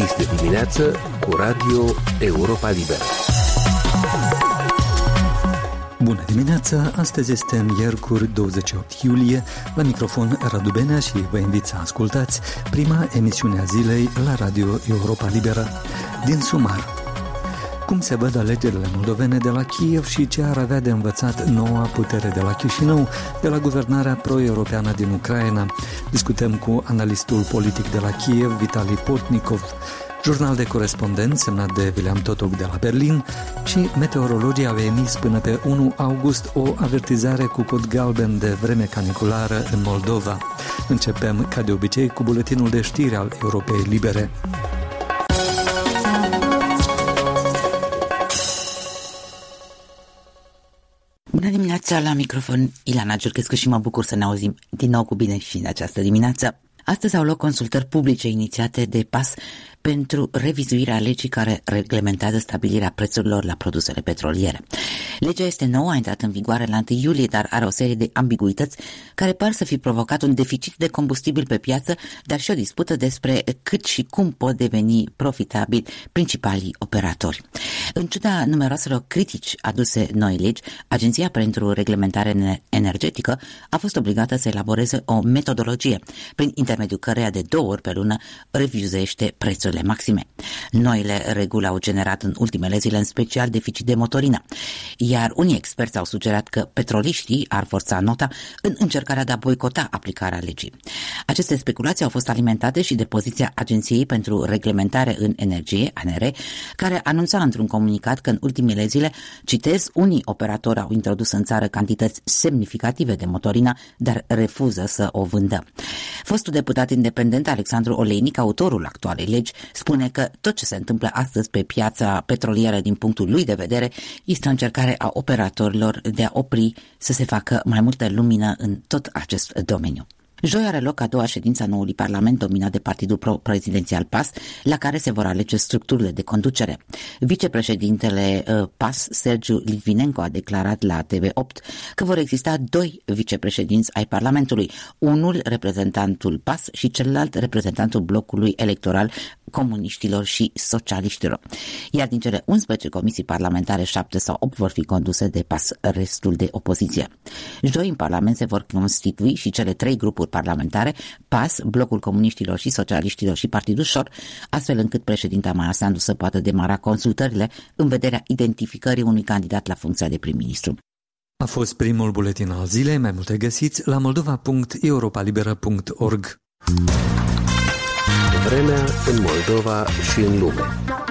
Deschis de dimineață cu Radio Europa Liberă. Bună dimineața! Astăzi este miercuri 28 iulie. La microfon Radu Benea și vă invit să ascultați prima emisiune a zilei la Radio Europa Liberă. Din sumar: cum se văd alegerile moldovene de la Kiev și ce ar avea de învățat noua putere de la Chișinău de la guvernarea pro-europeană din Ucraina. Discutăm cu analistul politic de la Kiev, Vitali Portnikov, jurnal de corespondent semnat de William Totok de la Berlin, și meteorologii au emis până pe 1 august o avertizare cu cod galben de vreme caniculară în Moldova. Începem, ca de obicei, cu buletinul de știri al Europei Libere. Bună dimineața, la microfon Ilana Giurchescu și mă bucur să ne auzim din nou cu bine și în această dimineață. Astăzi au loc consultări publice inițiate de PAS pentru revizuirea legii care reglementează stabilirea prețurilor la produsele petroliere. Legea este nouă, a intrat în vigoare la 1 iulie, dar are o serie de ambiguități care par să fi provocat un deficit de combustibil pe piață, dar și o dispută despre cât și cum pot deveni profitabili principalii operatori. În ciuda numeroaselor critici aduse noi legi, Agenția pentru Reglementare Energetică a fost obligată să elaboreze o metodologie prin intermediul căreia de 2 ori pe lună revizuiește prețurile maxime. Noile reguli au generat în ultimele zile în special deficit de motorină, iar unii experți au sugerat că petroliștii ar forța nota în încercarea de a boicota aplicarea legii. Aceste speculații au fost alimentate și de poziția Agenției pentru Reglementare în Energie, ANR, care anunța într-un comunicat că în ultimele zile, citez, unii operatori au introdus în țară cantități semnificative de motorină, dar refuză să o vândă. Fostul deputat independent Alexandru Oleinic, autorul actualei legi, spune că tot ce se întâmplă astăzi pe piața petrolieră din punctul lui de vedere este o încercare a operatorilor de a opri să se facă mai multă lumină în tot acest domeniu. Joi are loc a doua ședință a noului Parlament dominat de partidul pro-prezidențial PAS, la care se vor alege structurile de conducere. Vicepreședintele PAS, Sergiu Litvinenko, a declarat la TV8 că vor exista 2 vicepreședinți ai Parlamentului, unul reprezentantul PAS și celălalt reprezentantul blocului electoral comuniștilor și socialiștilor. Iar din cele 11 comisii parlamentare, 7 sau 8 vor fi conduse de PAS, restul de opoziție. Joi în Parlament se vor constitui și cele 3 grupuri parlamentare, PAS, blocul comuniștilor și socialiștilor și Partidul Șor, astfel încât președinta Maia Sandu să poată demara consultările în vederea identificării unui candidat la funcția de prim-ministru. A fost primul buletin al zilei, mai multe găsiți la moldova.europalibera.org. Vremea în Moldova și în lume.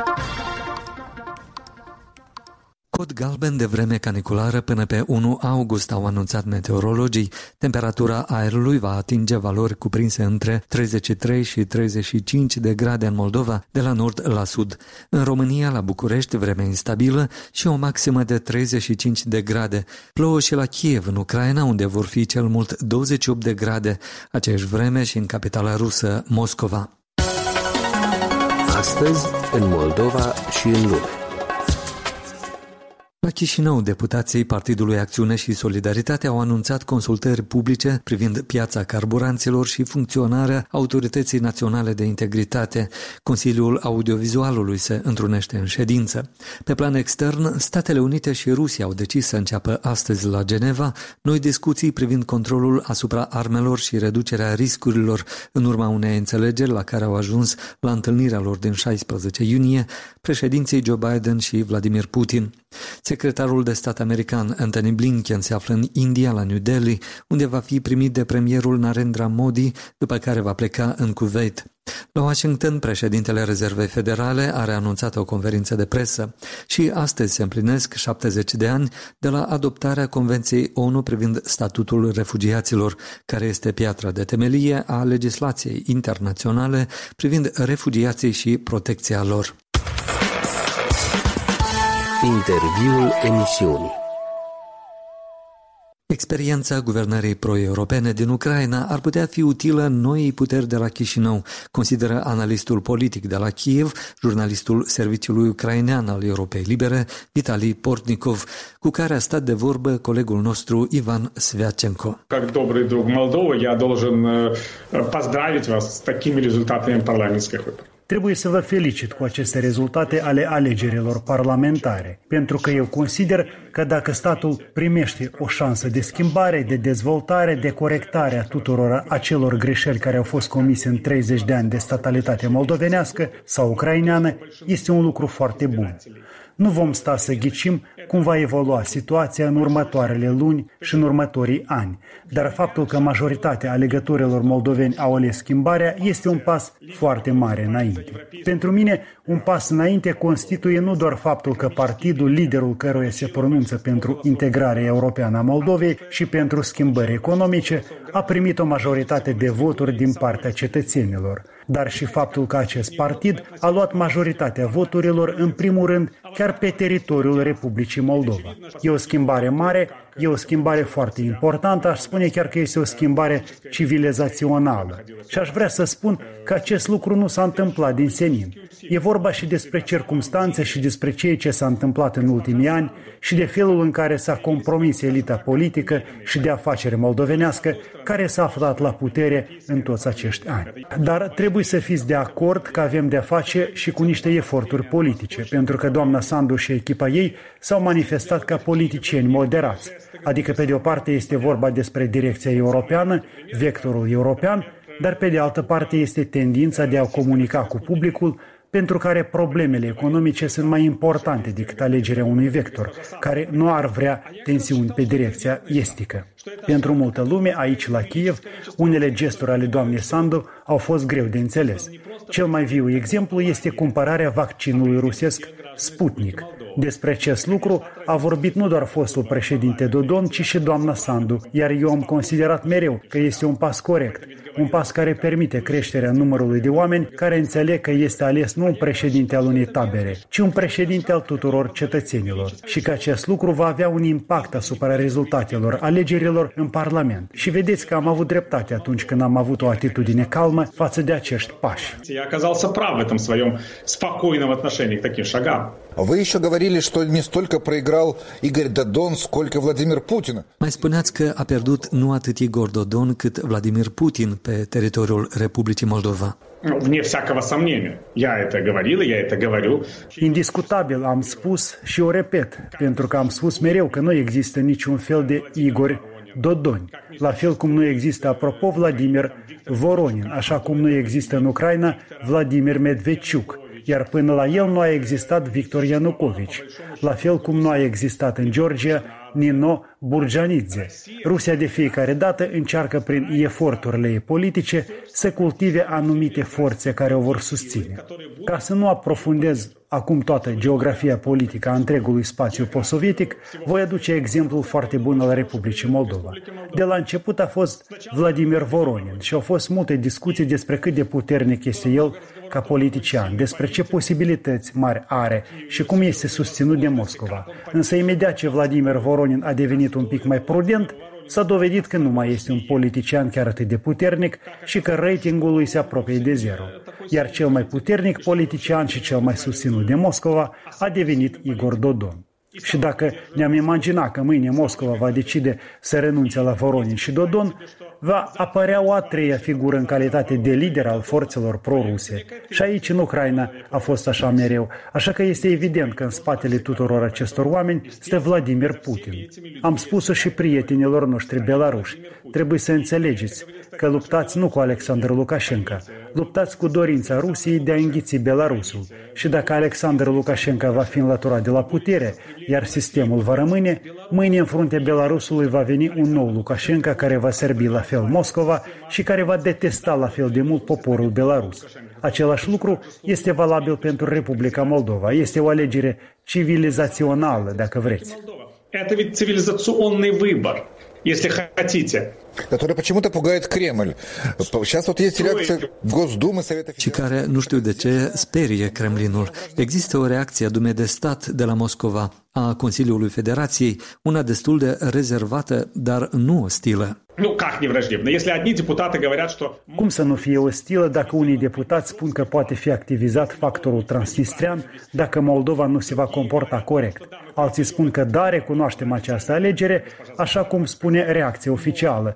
Cod galben de vreme caniculară până pe 1 august, au anunțat meteorologii. Temperatura aerului va atinge valori cuprinse între 33 și 35 de grade în Moldova, de la nord la sud. În România, la București, vreme instabilă și o maximă de 35 de grade. Plouă și la Kiev, în Ucraina, unde vor fi cel mult 28 de grade. Aceeași vreme și în capitala rusă, Moscova. Astăzi, în Moldova și în lume. La Chișinău, deputații Partidului Acțiune și Solidaritate au anunțat consultări publice privind piața carburanților și funcționarea Autorității Naționale de Integritate. Consiliul Audiovizualului se întrunește în ședință. Pe plan extern, Statele Unite și Rusia au decis să înceapă astăzi la Geneva noi discuții privind controlul asupra armelor și reducerea riscurilor în urma unei înțelegeri la care au ajuns la întâlnirea lor din 16 iunie președinții Joe Biden și Vladimir Putin. Secretarul de stat american Antony Blinken se află în India, la New Delhi, unde va fi primit de premierul Narendra Modi, după care va pleca în Kuwait. La Washington, președintele Rezervei Federale are anunțat o conferință de presă și astăzi se împlinesc 70 de ani de la adoptarea Convenției ONU privind statutul refugiaților, care este piatra de temelie a legislației internaționale privind refugiații și protecția lor. Interviul emisiunii. Experiența guvernării pro-europene din Ucraina ar putea fi utilă noii puteri de la Chișinău, consideră analistul politic de la Kiev, jurnalistul Serviciului Ucrainean al Europei Libere, Vitali Portnikov, cu care a stat de vorbă colegul nostru Ivan Sviatchenko. Как добрый друг Молдовы, я должен поздравить вас с такими результатами парламентских выборов. Trebuie să vă felicit cu aceste rezultate ale alegerilor parlamentare, pentru că eu consider că dacă statul primește o șansă de schimbare, de dezvoltare, de corectare a tuturor acelor greșeli care au fost comise în 30 de ani de statalitate moldovenească sau ucraineană, este un lucru foarte bun. Nu vom sta să ghicim cum va evolua situația în următoarele luni și în următorii ani, dar faptul că majoritatea alegătorilor moldoveni au ales schimbarea este un pas foarte mare înainte. Pentru mine, un pas înainte constituie nu doar faptul că partidul, liderul căruia se pronunță pentru integrarea europeană a Moldovei și pentru schimbări economice, a primit o majoritate de voturi din partea cetățenilor, dar și faptul că acest partid a luat majoritatea voturilor, în primul rând, chiar pe teritoriul Republicii Moldova. E o schimbare mare, e o schimbare foarte importantă, aș spune chiar că este o schimbare civilizațională. Și aș vrea să spun că acest lucru nu s-a întâmplat din senin. E vorba și despre circumstanțe și despre ceea ce s-a întâmplat în ultimii ani și de felul în care s-a compromis elita politică și de afacere moldovenească care s-a aflat la putere în toți acești ani. Dar trebuie să fiți de acord că avem de-a face și cu niște eforturi politice, pentru că doamna Sandu și echipa ei s-au manifestat ca politicieni moderați. Adică, pe de o parte, este vorba despre direcția europeană, vectorul european, dar pe de altă parte este tendința de a comunica cu publicul, pentru care problemele economice sunt mai importante decât alegerea unui vector, care nu ar vrea tensiuni pe direcția estică. Pentru multă lume, aici la Kiev, unele gesturi ale doamnei Sandu au fost greu de înțeles. Cel mai viu exemplu este cumpărarea vaccinului rusesc Sputnik. Despre acest lucru a vorbit nu doar fostul președinte Dodon, ci și doamna Sandu, iar eu am considerat mereu că este un pas corect, un pas care permite creșterea numărului de oameni care înțeleg că este ales nu un președinte al unei tabere, ci un președinte al tuturor cetățenilor și că acest lucru va avea un impact asupra rezultatelor alegerilor în Parlament. Și vedeți că am avut dreptate atunci când am avut o atitudine calmă față de acești pași. Я оказался прав в этом своем спокойном отношении к таким шагам. Вы еще говорили, что не столько проиграл Игорь Додон, сколько Владимир Путин. Mai spuneați că a pierdut nu atât Igor Dodon cât Vladimir Putin pe teritoriul Republicii Moldova. Вне всякого сомнения. Я это говорил, я это говорю. Indiscutabil am spus și o repet, pentru că am spus mereu că nu există niciun fel de Igor Dodon, la fel cum nu există, apropo, Vladimir Voronin, așa cum nu există în Ucraina Vladimir Medvedciuc, iar până la el nu a existat Victor Ianucovici, la fel cum nu a existat în Georgia Nino Burjanidze. Rusia de fiecare dată încearcă prin eforturile ei politice să cultive anumite forțe care o vor susține. Ca să nu aprofundez acum toată geografia politică a întregului spațiu post-sovietic, voi aduce exemplul foarte bun al Republicii Moldova. De la început a fost Vladimir Voronin și au fost multe discuții despre cât de puternic este el ca politician, despre ce posibilități mari are și cum este susținut de Moscova. Însă imediat ce Vladimir Voronin a devenit un pic mai prudent, s-a dovedit că nu mai este un politician chiar atât de puternic și că ratingul lui se apropie de zero. Iar cel mai puternic politician și cel mai susținut de Moscova a devenit Igor Dodon. Și dacă ne-am imaginat că mâine Moscova va decide să renunțe la Voronin și Dodon, va apărea o a treia figură în calitate de lider al forțelor pro-ruse. Și aici, în Ucraina, a fost așa mereu. Așa că este evident că în spatele tuturor acestor oameni stă Vladimir Putin. Am spus-o și prietenilor noștri belaruși. Trebuie să înțelegeți că luptați nu cu Alexandru Lukashenko, luptați cu dorința Rusiei de a înghiți Belarusul. Și dacă Alexandru Lukashenko va fi înlăturat de la putere, iar sistemul va rămâne, mâine în fruntea Belarusului va veni un nou Lukashenko care va servi la fel Moscova și care va detesta la fel de mult poporul belarus. Același lucru este valabil pentru Republica Moldova. Este o alegere civilizațională, dacă vreți. Это ведь цивилизационный выбор, если хотите. Который почему-то пугает Кремль. Сейчас вот есть реакция Госдумы, Совета Și care, nu știu de ce, sperie Kremlinul. Există o reacție a Dumei de Stat de la Moscova, a Consiliului Federației, una destul de rezervată, dar nu ostilă. Ну, как не враждебно? Если одни депутаты говорят, что... Cum să nu fie ostilă dacă unii deputați spun că poate fi activizat factorul transnistrian dacă Moldova nu se va comporta corect? Alții spun că da, recunoaștem această alegere, așa cum spune reacția oficială,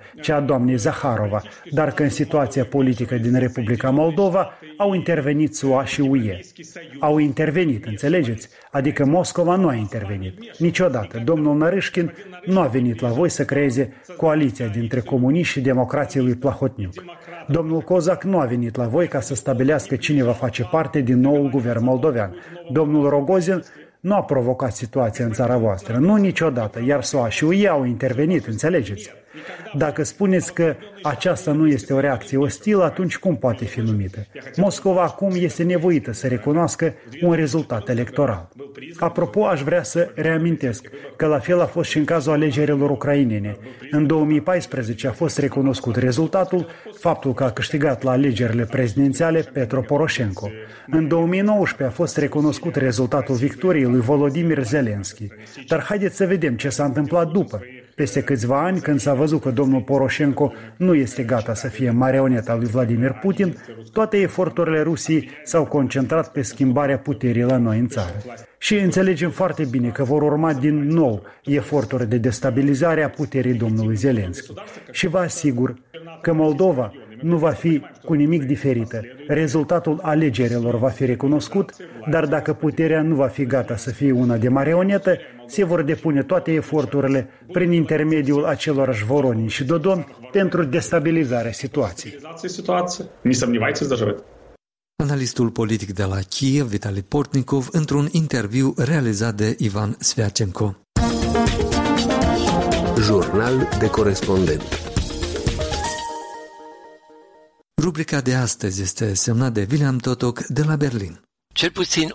cea a doamnei Zaharova, dar că în situația politică din Republica Moldova au intervenit SUA și UE. Au intervenit, înțelegeți? Adică Moscova nu a intervenit. Niciodată. Domnul Narishkin nu a venit la voi să creeze coaliția dintre comuniști și democrații lui Plahotniuc. Domnul Kozak nu a venit la voi ca să stabilească cine va face parte din noul guvern moldovean. Domnul Rogozin nu a provocat situația în țara voastră. Nu niciodată. Iar SUA și UE au intervenit, înțelegeți? Dacă spuneți că aceasta nu este o reacție ostilă, atunci cum poate fi numită? Moscova acum este nevoită să recunoască un rezultat electoral. Apropo, aș vrea să reamintesc că la fel a fost și în cazul alegerilor ucrainene. În 2014 a fost recunoscut rezultatul, faptul că a câștigat la alegerile prezidențiale Petro Poroșenko. În 2019 a fost recunoscut rezultatul victoriei lui Volodymyr Zelensky. Dar haideți să vedem ce s-a întâmplat după. Peste câțiva ani, când s-a văzut că domnul Poroșenko nu este gata să fie marioneta lui Vladimir Putin, toate eforturile Rusiei s-au concentrat pe schimbarea puterii la noi în țară. Și înțelegem foarte bine că vor urma din nou eforturi de destabilizare a puterii domnului Zelensky. Și vă asigur că Moldova nu va fi cu nimic diferită. Rezultatul alegerilor va fi recunoscut, dar dacă puterea nu va fi gata să fie una de marionetă, se vor depune toate eforturile prin intermediul acelorași Voronin și Dodon pentru destabilizarea situației. Analistul politic de la Kiev, Vitali Portnikov, într-un interviu realizat de Ivan Sviacenko. Jurnal de corespondent. Rubrica de astăzi este semnată de William Totok de la Berlin. Cel puțin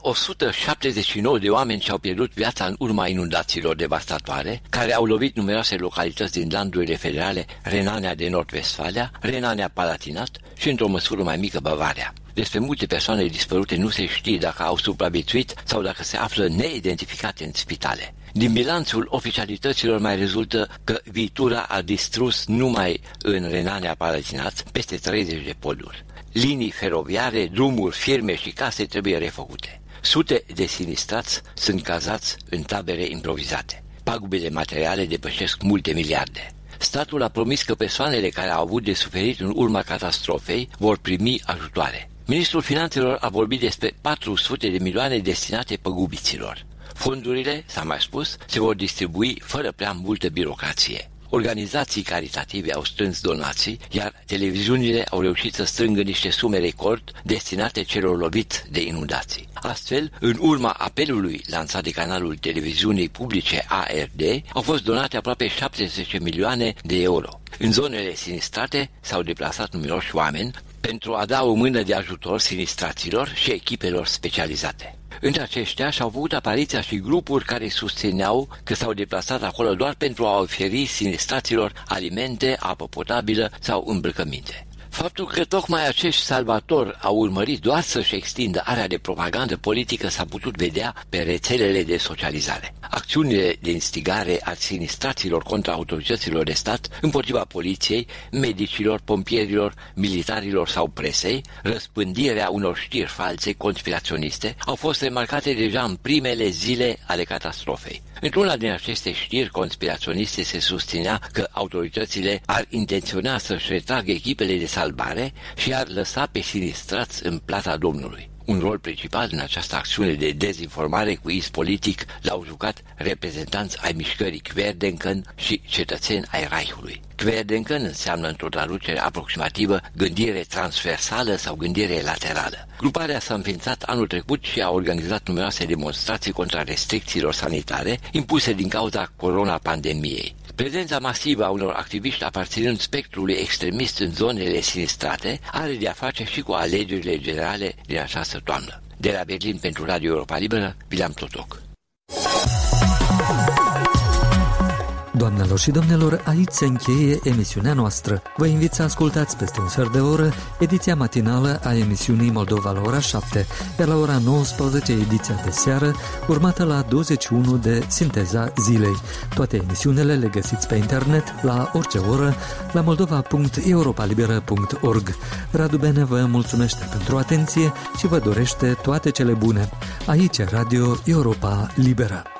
179 de oameni și-au pierdut viața în urma inundațiilor devastatoare, care au lovit numeroase localități din landurile federale Renania de Nord-Vestfalia, Renania-Palatinat și, într-o măsură mai mică, Bavaria. Despre multe persoane dispărute nu se știe dacă au supraviețuit sau dacă se află neidentificate în spitale. Din bilanțul oficialităților mai rezultă că viitura a distrus numai în Renania-Palatinat peste 30 de poduri. Linii feroviare, drumuri, firme și case trebuie refăcute. Sute de sinistrați sunt cazați în tabere improvizate. Pagubele materiale depășesc multe miliarde. Statul a promis că persoanele care au avut de suferit în urma catastrofei vor primi ajutoare. Ministrul Finanțelor a vorbit despre 400 de milioane destinate păgubiților. Fondurile, s-a mai spus, se vor distribui fără prea multă birocrație. Organizații caritative au strâns donații, iar televiziunile au reușit să strângă niște sume record destinate celor loviți de inundații. Astfel, în urma apelului lansat de canalul televiziunii publice ARD, au fost donate aproape 17 milioane de euro. În zonele sinistrate s-au deplasat numeroși oameni pentru a da o mână de ajutor sinistraților și echipelor specializate. Între aceștia și-au avut apariția și grupuri care susțineau că s-au deplasat acolo doar pentru a oferi sinistraților alimente, apă potabilă sau îmbrăcăminte. Faptul că tocmai acești salvatori au urmărit doar să-și extindă area de propagandă politică s-a putut vedea pe rețelele de socializare. Acțiunile de instigare a sinistraților contra autorităților de stat, împotriva poliției, medicilor, pompierilor, militarilor sau presei, răspândirea unor știri false, conspiraționiste, au fost remarcate deja în primele zile ale catastrofei. Într-una din aceste știri conspiraționiste se susținea că autoritățile ar intenționa să-și retragă echipele de salvare și ar lăsa pe sinistrați în plata Domnului. Un rol principal în această acțiune de dezinformare cu iz politic l-au jucat reprezentanți ai mișcării Querdenken și cetățeni ai Reichului. Querdenken înseamnă, într-o traducere aproximativă, gândire transversală sau gândire laterală. Gruparea s-a înființat anul trecut și a organizat numeroase demonstrații contra restricțiilor sanitare impuse din cauza corona-pandemiei. Prezența masivă a unor activiști aparținând spectrului extremist în zonele sinistrate are de-a face și cu alegerile generale din această toamnă. De la Berlin pentru Radio Europa Liberă, William Totok. Doamnelor și domnilor, aici se încheie emisiunea noastră. Vă invit să ascultați peste un sfert de oră ediția matinală a emisiunii Moldova la ora 7, iar la ora 19 ediția de seară, urmată la 21 de Sinteza Zilei. Toate emisiunile le găsiți pe internet la orice oră la moldova.europalibera.org. Radu Bene vă mulțumește pentru atenție și vă dorește toate cele bune. Aici Radio Europa Liberă.